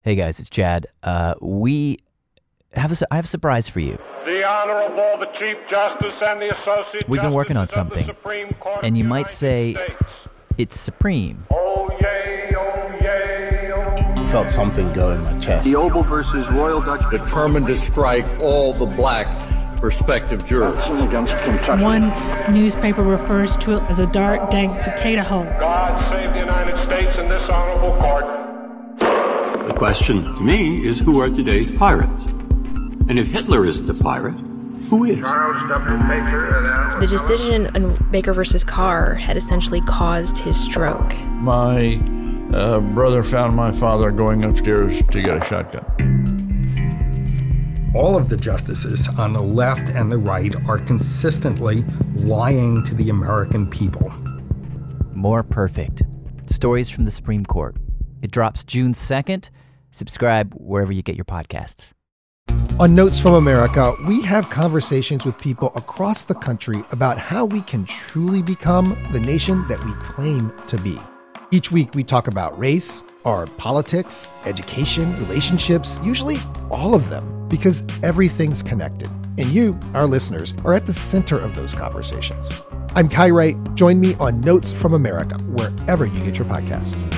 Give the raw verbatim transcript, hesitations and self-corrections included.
Hey guys, it's Chad. Uh, we have a, I have a surprise for you. The Honorable, the Chief Justice, and the Associate We've been working on Justices of the something, Supreme Court and you of the might United say States. it's supreme. Oh yay, oh yay, oh I felt something go in my chest. The Oval versus Royal Dutch. Determined to strike all the black prospective jurors. Against Kentucky. One newspaper refers to it as a dark, dank potato hole. God save the United States and this honorable court. The question to me is, who are today's pirates? And if Hitler isn't a pirate, who is? Charles W. Baker. The decision in Baker versus Carr had essentially caused his stroke. My uh, brother found my father going upstairs to get a shotgun. All of the justices on the left and the right are consistently lying to the American people. More Perfect. Stories from the Supreme Court. It drops June second. Subscribe wherever you get your podcasts. On Notes from America, we have conversations with people across the country about how we can truly become the nation that we claim to be. Each week, we talk about race, our politics, education, relationships, usually all of them, because everything's connected. And you, our listeners, are at the center of those conversations. I'm Kai Wright. Join me on Notes from America, wherever you get your podcasts.